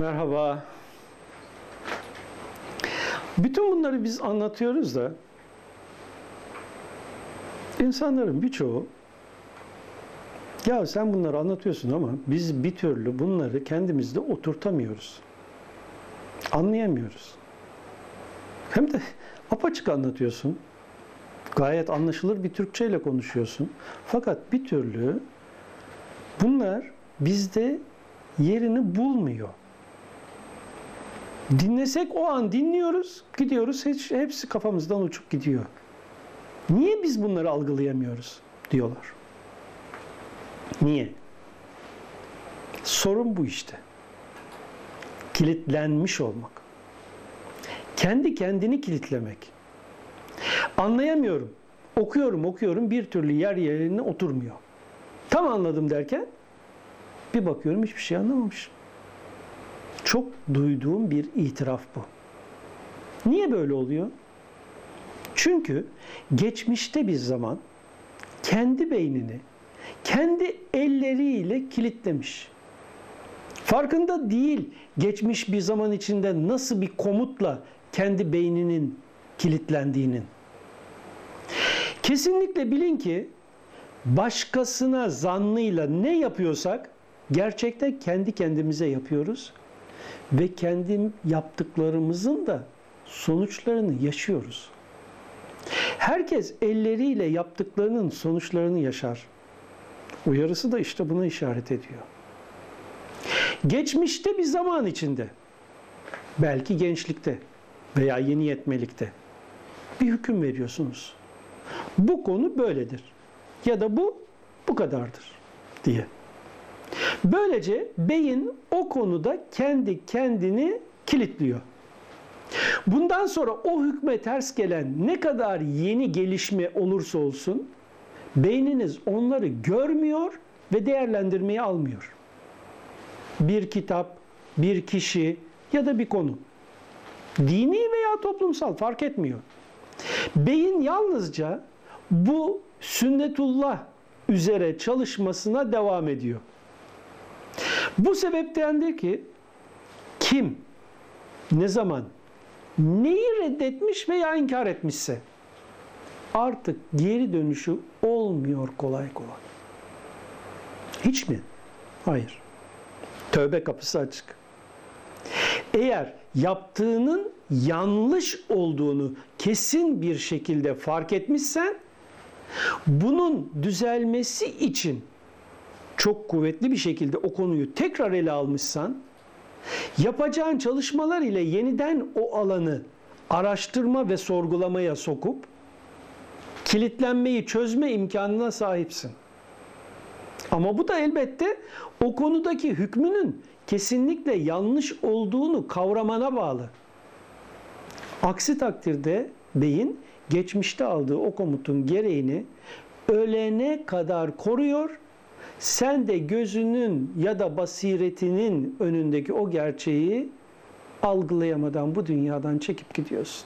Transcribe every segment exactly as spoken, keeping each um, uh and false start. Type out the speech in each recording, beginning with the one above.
Merhaba. Bütün bunları biz anlatıyoruz da insanların birçoğu ya sen bunları anlatıyorsun ama biz bir türlü bunları kendimizde oturtamıyoruz. Anlayamıyoruz. Hem de apaçık anlatıyorsun. Gayet anlaşılır bir Türkçeyle konuşuyorsun. Fakat bir türlü bunlar bizde yerini bulmuyor. Dinlesek o an dinliyoruz, gidiyoruz, hiç, hepsi kafamızdan uçup gidiyor. Niye biz bunları algılayamıyoruz diyorlar. Niye? Sorun bu işte. Kilitlenmiş olmak. Kendi kendini kilitlemek. Anlayamıyorum. Okuyorum, okuyorum, bir türlü yer yerine oturmuyor. Tam anladım derken bir bakıyorum hiçbir şey anlamamışım. Çok duyduğum bir itiraf bu. Niye böyle oluyor? Çünkü geçmişte bir zaman kendi beynini kendi elleriyle kilitlemiş. Farkında değil geçmiş bir zaman içinde nasıl bir komutla kendi beyninin kilitlendiğinin. Kesinlikle bilin ki başkasına zannıyla ne yapıyorsak gerçekten kendi kendimize yapıyoruz ve kendi yaptıklarımızın da sonuçlarını yaşıyoruz. Herkes elleriyle yaptıklarının sonuçlarını yaşar. Uyarısı da işte buna işaret ediyor. Geçmişte bir zaman içinde, belki gençlikte veya yeni yetmelikte bir hüküm veriyorsunuz. Bu konu böyledir ya da bu bu kadardır diye. Böylece beyin o konuda kendi kendini kilitliyor. Bundan sonra o hükme ters gelen ne kadar yeni gelişme olursa olsun beyniniz onları görmüyor ve değerlendirmeye almıyor. Bir kitap, bir kişi ya da bir konu. Dini veya toplumsal fark etmiyor. Beyin yalnızca bu sünnetullah üzere çalışmasına devam ediyor. Bu sebeptendir ki kim, ne zaman, neyi reddetmiş veya inkar etmişse artık geri dönüşü olmuyor kolay kolay. Hiç mi? Hayır. Tövbe kapısı açık. Eğer yaptığının yanlış olduğunu kesin bir şekilde fark etmişsen bunun düzelmesi için çok kuvvetli bir şekilde o konuyu tekrar ele almışsan yapacağın çalışmalar ile yeniden o alanı araştırma ve sorgulamaya sokup kilitlenmeyi çözme imkanına sahipsin. Ama bu da elbette o konudaki hükmünün kesinlikle yanlış olduğunu kavramana bağlı. Aksi takdirde beyin geçmişte aldığı o komutun gereğini ölene kadar koruyor. Sen de gözünün ya da basiretinin önündeki o gerçeği algılayamadan bu dünyadan çekip gidiyorsun.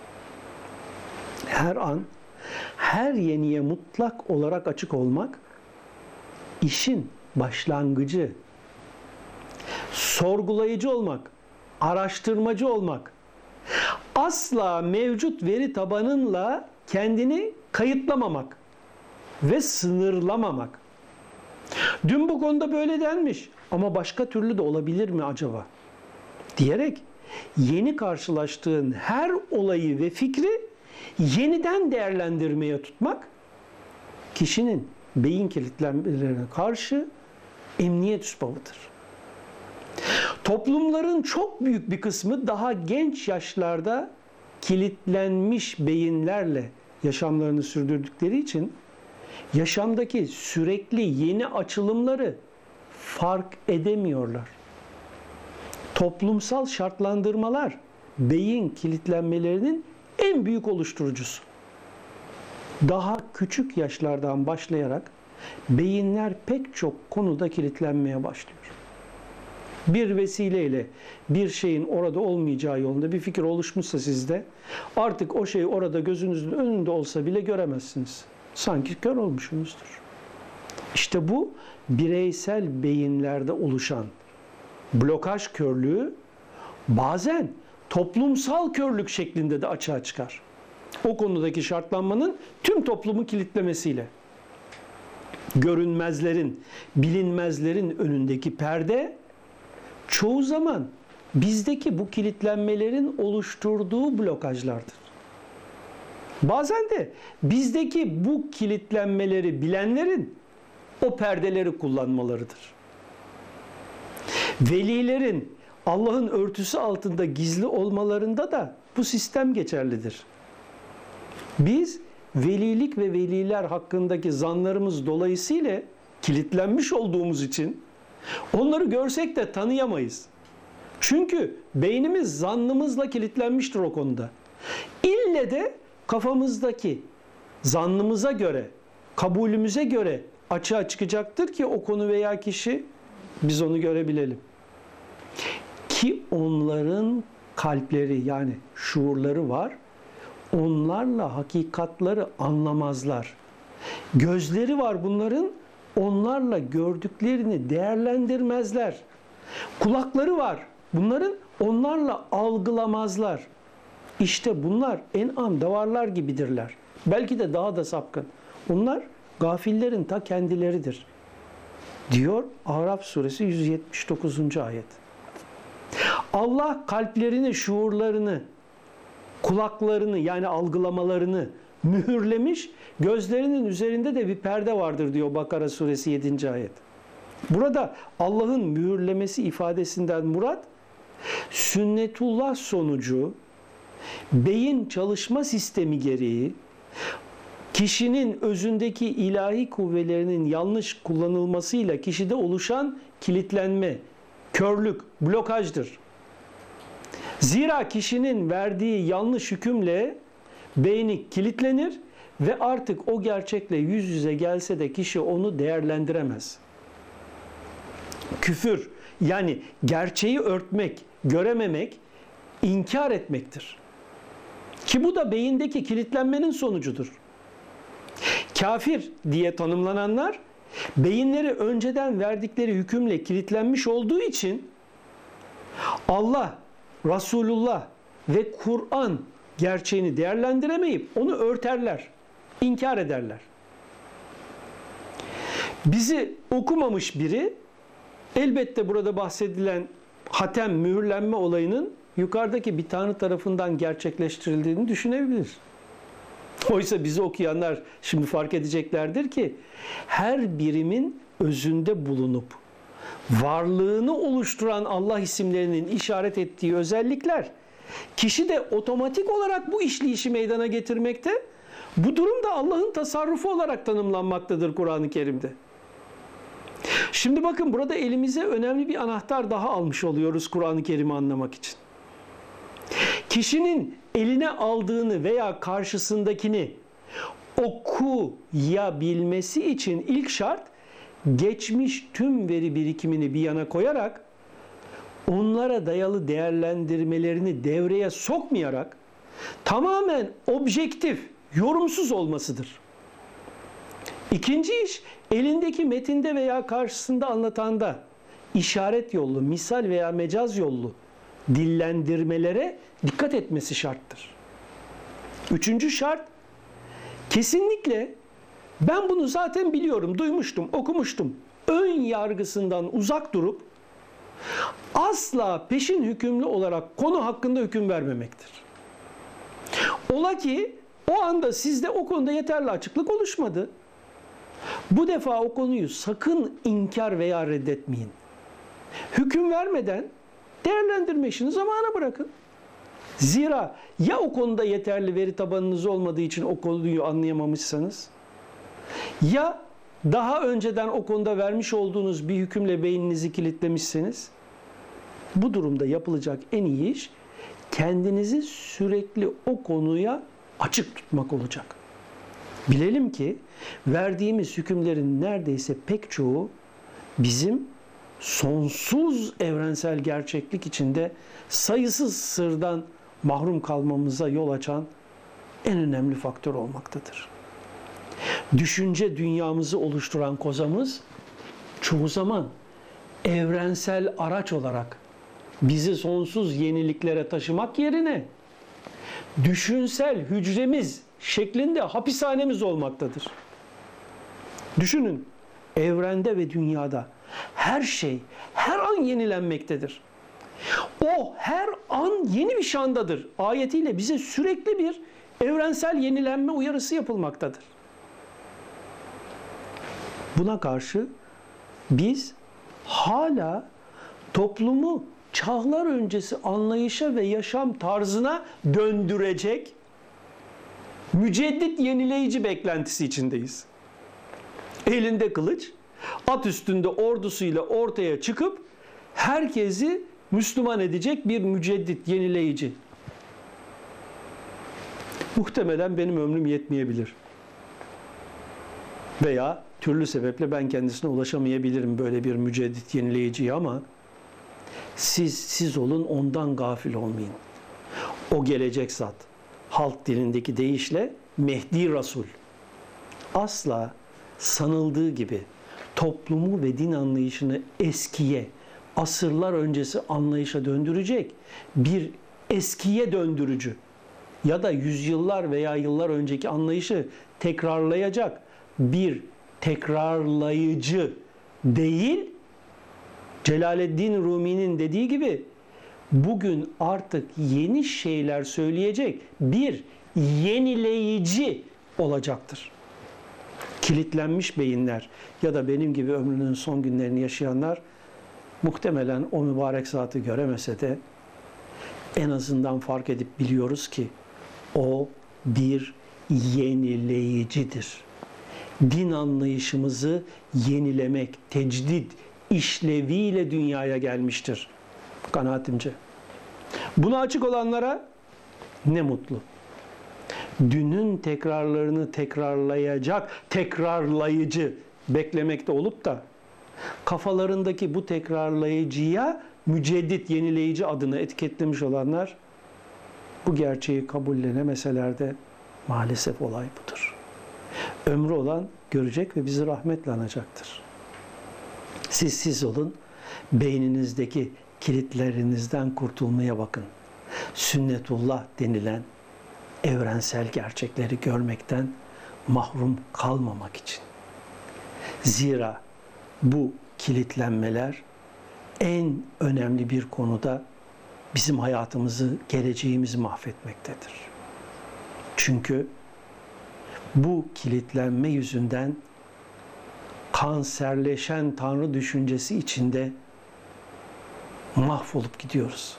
Her an, her yeniye mutlak olarak açık olmak, işin başlangıcı. Sorgulayıcı olmak, araştırmacı olmak, asla mevcut veri tabanınla kendini kayıtlamamak ve sınırlamamak. Dün bu konuda böyle denmiş ama başka türlü de olabilir mi acaba? Diyerek yeni karşılaştığın her olayı ve fikri yeniden değerlendirmeye tutmak kişinin beyin kilitlenmelerine karşı emniyet üsbabıdır. Toplumların çok büyük bir kısmı daha genç yaşlarda kilitlenmiş beyinlerle yaşamlarını sürdürdükleri için yaşamdaki sürekli yeni açılımları fark edemiyorlar. Toplumsal şartlandırmalar beyin kilitlenmelerinin en büyük oluşturucusu. Daha küçük yaşlardan başlayarak beyinler pek çok konuda kilitlenmeye başlıyor. Bir vesileyle bir şeyin orada olmayacağı yolunda bir fikir oluşmuşsa sizde artık o şey orada gözünüzün önünde olsa bile göremezsiniz. Sanki kör olmuşsunuzdur. İşte bu bireysel beyinlerde oluşan blokaj körlüğü bazen toplumsal körlük şeklinde de açığa çıkar. O konudaki şartlanmanın tüm toplumu kilitlemesiyle. Görünmezlerin, bilinmezlerin önündeki perde çoğu zaman bizdeki bu kilitlenmelerin oluşturduğu blokajlardır. Bazen de bizdeki bu kilitlenmeleri bilenlerin o perdeleri kullanmalarıdır. Velilerin Allah'ın örtüsü altında gizli olmalarında da bu sistem geçerlidir. Biz velilik ve veliler hakkındaki zanlarımız dolayısıyla kilitlenmiş olduğumuz için onları görsek de tanıyamayız. Çünkü beynimiz zannımızla kilitlenmiştir o konuda. İlle de kafamızdaki zannımıza göre, kabulümüze göre açığa çıkacaktır ki o konu veya kişi biz onu görebilelim. Ki onların kalpleri yani şuurları var. Onlarla hakikatları anlamazlar. Gözleri var bunların, onlarla gördüklerini değerlendirmezler. Kulakları var bunların, onlarla algılamazlar. İşte bunlar en'am davarlar gibidirler. Belki de daha da sapkın. Onlar gafillerin ta kendileridir. Diyor Araf suresi yüz yetmiş dokuzuncu ayet. Allah kalplerini, şuurlarını, kulaklarını yani algılamalarını mühürlemiş, gözlerinin üzerinde de bir perde vardır diyor Bakara suresi yedinci ayet. Burada Allah'ın mühürlemesi ifadesinden murat, sünnetullah sonucu, beyin çalışma sistemi gereği, kişinin özündeki ilahi kuvvelerinin yanlış kullanılmasıyla kişide oluşan kilitlenme, körlük, blokajdır. Zira kişinin verdiği yanlış hükümle beyni kilitlenir ve artık o gerçekle yüz yüze gelse de kişi onu değerlendiremez. Küfür yani gerçeği örtmek, görememek, inkar etmektir. Ki bu da beyindeki kilitlenmenin sonucudur. Kafir diye tanımlananlar beyinleri önceden verdikleri hükümle kilitlenmiş olduğu için Allah, Resulullah ve Kur'an gerçeğini değerlendiremeyip onu örterler, inkar ederler. Bizi okumamış biri elbette burada bahsedilen hatem, mühürlenme olayının yukarıdaki bir Tanrı tarafından gerçekleştirildiğini düşünebilir. Oysa bizi okuyanlar şimdi fark edeceklerdir ki her birimin özünde bulunup varlığını oluşturan Allah isimlerinin işaret ettiği özellikler kişi de otomatik olarak bu işleyişi meydana getirmekte. Bu durum da Allah'ın tasarrufu olarak tanımlanmaktadır Kur'an-ı Kerim'de. Şimdi bakın burada elimize önemli bir anahtar daha almış oluyoruz Kur'an-ı Kerim'i anlamak için. Kişinin eline aldığını veya karşısındakini okuyabilmesi için ilk şart geçmiş tüm veri birikimini bir yana koyarak onlara dayalı değerlendirmelerini devreye sokmayarak tamamen objektif, yorumsuz olmasıdır. İkinci iş elindeki metinde veya karşısında anlatanda işaret yollu, misal veya mecaz yollu dillendirmelere dikkat etmesi şarttır. Üçüncü şart, kesinlikle ben bunu zaten biliyorum, duymuştum, okumuştum. Ön yargısından uzak durup asla peşin hükümlü olarak konu hakkında hüküm vermemektir. Ola ki o anda sizde o konuda yeterli açıklık oluşmadı. Bu defa o konuyu sakın inkar veya reddetmeyin. Hüküm vermeden değerlendirme işini zamana bırakın. Zira ya o konuda yeterli veri tabanınız olmadığı için o konuyu anlayamamışsanız, ya daha önceden o konuda vermiş olduğunuz bir hükümle beyninizi kilitlemişseniz, bu durumda yapılacak en iyi iş kendinizi sürekli o konuya açık tutmak olacak. Bilelim ki verdiğimiz hükümlerin neredeyse pek çoğu bizim sonsuz evrensel gerçeklik içinde sayısız sırdan mahrum kalmamıza yol açan en önemli faktör olmaktadır. Düşünce dünyamızı oluşturan kozamız çoğu zaman evrensel araç olarak bizi sonsuz yeniliklere taşımak yerine düşünsel hücremiz şeklinde hapishanemiz olmaktadır. Düşünün, evrende ve dünyada her şey her an yenilenmektedir. O her an yeni bir şandadır. Ayetiyle bize sürekli bir evrensel yenilenme uyarısı yapılmaktadır. Buna karşı biz hala toplumu çağlar öncesi anlayışa ve yaşam tarzına döndürecek müceddit yenileyici beklentisi içindeyiz. Elinde kılıç, at üstünde ordusuyla ortaya çıkıp herkesi Müslüman edecek bir müceddit yenileyici. Muhtemelen benim ömrüm yetmeyebilir. Veya türlü sebeple ben kendisine ulaşamayabilirim böyle bir müceddit yenileyiciye, ama siz siz olun, ondan gafil olmayın. O gelecek zat, halk dilindeki deyişle Mehdi Resul, asla sanıldığı gibi toplumu ve din anlayışını eskiye, asırlar öncesi anlayışa döndürecek bir eskiye döndürücü ya da yüzyıllar veya yıllar önceki anlayışı tekrarlayacak bir tekrarlayıcı değil, Celaleddin Rumi'nin dediği gibi bugün artık yeni şeyler söyleyecek bir yenileyici olacaktır. Kilitlenmiş beyinler ya da benim gibi ömrünün son günlerini yaşayanlar muhtemelen o mübarek zatı göremese de en azından fark edip biliyoruz ki o bir yenileyicidir. Din anlayışımızı yenilemek, tecdid işleviyle dünyaya gelmiştir kanaatimce. Buna açık olanlara ne mutlu. Dünün tekrarlarını tekrarlayacak, tekrarlayıcı beklemekte olup da kafalarındaki bu tekrarlayıcıya müceddit, yenileyici adını etiketlemiş olanlar bu gerçeği kabullenemeseler de maalesef olay budur. Ömrü olan görecek ve bizi rahmetle anacaktır. Siz siz olun, beyninizdeki kilitlerinizden kurtulmaya bakın. Sünnetullah denilen evrensel gerçekleri görmekten mahrum kalmamak için. Zira bu kilitlenmeler en önemli bir konuda bizim hayatımızı, geleceğimizi mahvetmektedir. Çünkü bu kilitlenme yüzünden kanserleşen Tanrı düşüncesi içinde mahvolup gidiyoruz.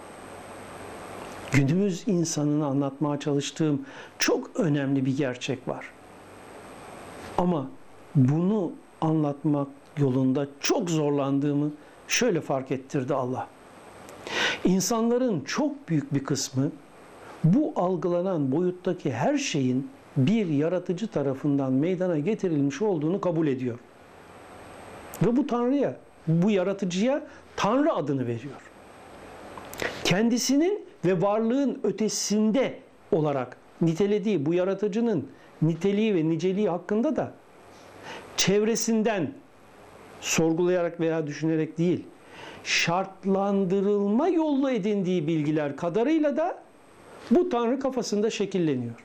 Günümüz insanını anlatmaya çalıştığım çok önemli bir gerçek var. Ama bunu anlatmak yolunda çok zorlandığımı şöyle fark ettirdi Allah. İnsanların çok büyük bir kısmı bu algılanan boyuttaki her şeyin bir yaratıcı tarafından meydana getirilmiş olduğunu kabul ediyor. Ve bu Tanrı'ya, bu yaratıcıya Tanrı adını veriyor. Kendisinin ve varlığın ötesinde olarak nitelediği bu yaratıcının niteliği ve niceliği hakkında da çevresinden sorgulayarak veya düşünerek değil, şartlandırılma yolu edindiği bilgiler kadarıyla da bu Tanrı kafasında şekilleniyor.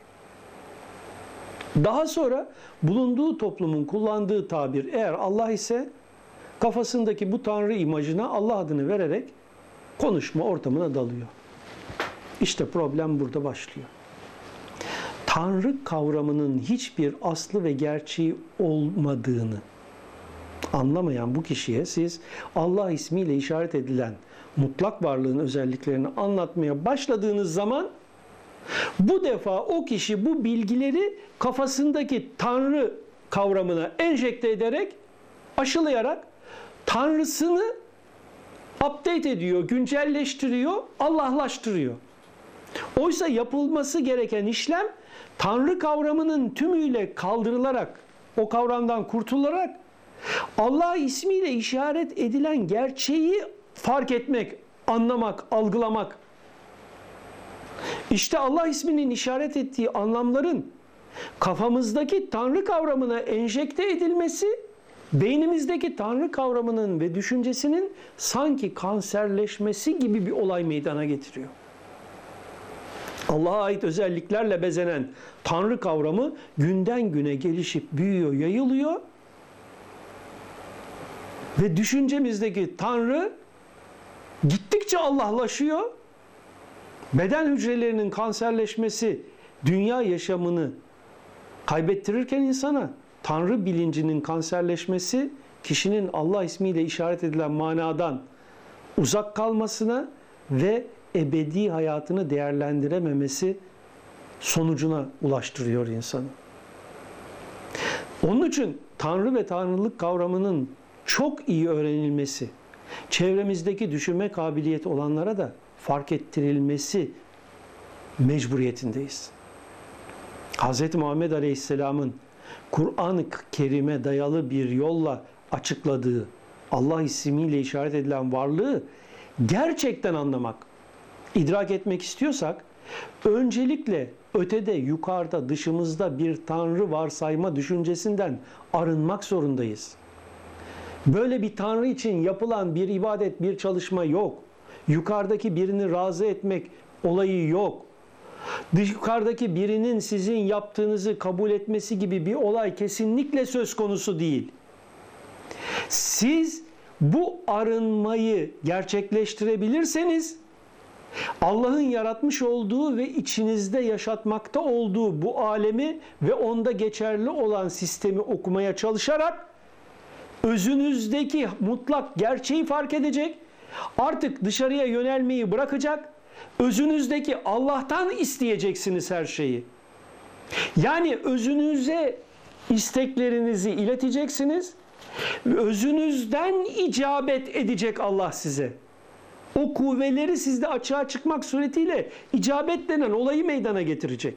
Daha sonra bulunduğu toplumun kullandığı tabir eğer Allah ise kafasındaki bu Tanrı imajına Allah adını vererek konuşma ortamına dalıyor. İşte problem burada başlıyor. Tanrı kavramının hiçbir aslı ve gerçeği olmadığını anlamayan bu kişiye siz Allah ismiyle işaret edilen mutlak varlığın özelliklerini anlatmaya başladığınız zaman bu defa o kişi bu bilgileri kafasındaki Tanrı kavramına enjekte ederek, aşılayarak Tanrısını update ediyor, güncelleştiriyor, Allahlaştırıyor. Oysa yapılması gereken işlem Tanrı kavramının tümüyle kaldırılarak, o kavramdan kurtularak Allah ismiyle işaret edilen gerçeği fark etmek, anlamak, algılamak. İşte Allah isminin işaret ettiği anlamların kafamızdaki Tanrı kavramına enjekte edilmesi beynimizdeki Tanrı kavramının ve düşüncesinin sanki kanserleşmesi gibi bir olay meydana getiriyor. Allah'a ait özelliklerle bezenen Tanrı kavramı günden güne gelişip büyüyor, yayılıyor. Ve düşüncemizdeki Tanrı gittikçe Allah'laşıyor. Beden hücrelerinin kanserleşmesi dünya yaşamını kaybettirirken insana, Tanrı bilincinin kanserleşmesi kişinin Allah ismiyle işaret edilen manadan uzak kalmasına ve ebedi hayatını değerlendirememesi sonucuna ulaştırıyor insanı. Onun için Tanrı ve Tanrılık kavramının çok iyi öğrenilmesi, çevremizdeki düşünme kabiliyeti olanlara da fark ettirilmesi mecburiyetindeyiz. Hz. Muhammed Aleyhisselam'ın Kur'an-ı Kerim'e dayalı bir yolla açıkladığı Allah ismiyle işaret edilen varlığı gerçekten anlamak, idrak etmek istiyorsak öncelikle ötede, yukarıda, dışımızda bir Tanrı varsayma düşüncesinden arınmak zorundayız. Böyle bir Tanrı için yapılan bir ibadet, bir çalışma yok. Yukarıdaki birini razı etmek olayı yok. Yukarıdaki birinin sizin yaptığınızı kabul etmesi gibi bir olay kesinlikle söz konusu değil. Siz bu arınmayı gerçekleştirebilirseniz Allah'ın yaratmış olduğu ve içinizde yaşatmakta olduğu bu alemi ve onda geçerli olan sistemi okumaya çalışarak özünüzdeki mutlak gerçeği fark edecek, artık dışarıya yönelmeyi bırakacak, özünüzdeki Allah'tan isteyeceksiniz her şeyi. Yani özünüze isteklerinizi ileteceksiniz, özünüzden icabet edecek Allah size. O kuvveleri sizde açığa çıkmak suretiyle icabet denen olayı meydana getirecek.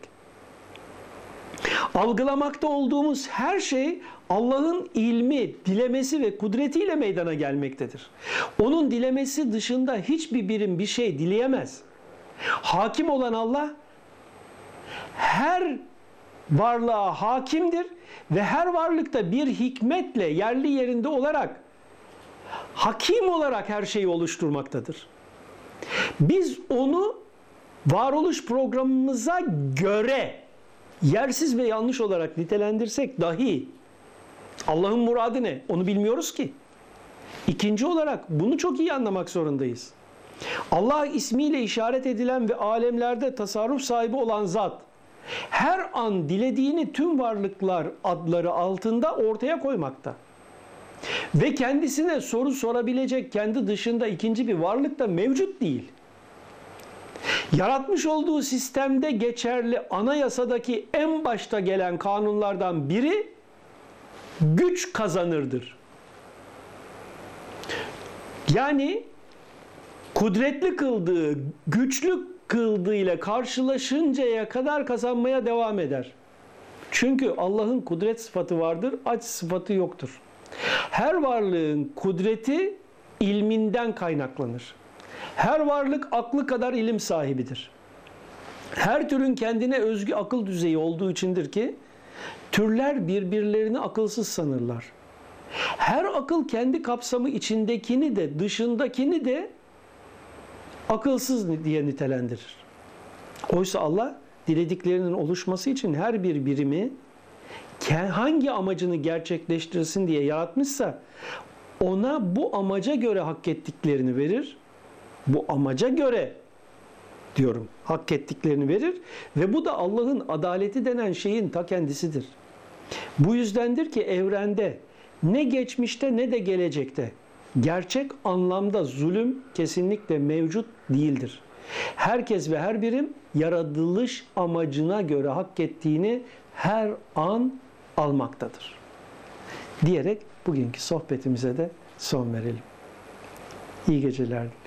Algılamakta olduğumuz her şey Allah'ın ilmi, dilemesi ve kudretiyle meydana gelmektedir. Onun dilemesi dışında hiçbir birim bir şey dileyemez. Hakim olan Allah her varlığa hakimdir ve her varlıkta bir hikmetle yerli yerinde olarak hakim olarak her şeyi oluşturmaktadır. Biz onu varoluş programımıza göre yersiz ve yanlış olarak nitelendirsek dahi Allah'ın muradı ne? Onu bilmiyoruz ki. İkinci olarak bunu çok iyi anlamak zorundayız. Allah ismiyle işaret edilen ve alemlerde tasarruf sahibi olan zat her an dilediğini tüm varlıklar adları altında ortaya koymakta. Ve kendisine soru sorabilecek kendi dışında ikinci bir varlık da mevcut değil. Yaratmış olduğu sistemde geçerli anayasadaki en başta gelen kanunlardan biri güç kazanırdır. Yani kudretli kıldığı, güçlü kıldığı ile karşılaşıncaya kadar kazanmaya devam eder. Çünkü Allah'ın kudret sıfatı vardır, aciz sıfatı yoktur. Her varlığın kudreti ilminden kaynaklanır. Her varlık aklı kadar ilim sahibidir. Her türün kendine özgü akıl düzeyi olduğu içindir ki türler birbirlerini akılsız sanırlar. Her akıl kendi kapsamı içindekini de dışındakini de akılsız diye nitelendirir. Oysa Allah dilediklerinin oluşması için her bir birimi hangi amacını gerçekleştirsin diye yaratmışsa ona bu amaca göre hak ettiklerini verir. Bu amaca göre diyorum hak ettiklerini verir ve bu da Allah'ın adaleti denen şeyin ta kendisidir. Bu yüzdendir ki evrende ne geçmişte ne de gelecekte gerçek anlamda zulüm kesinlikle mevcut değildir. Herkes ve her birim yaratılış amacına göre hak ettiğini her an almaktadır. Diyerek bugünkü sohbetimize de son verelim. İyi geceler.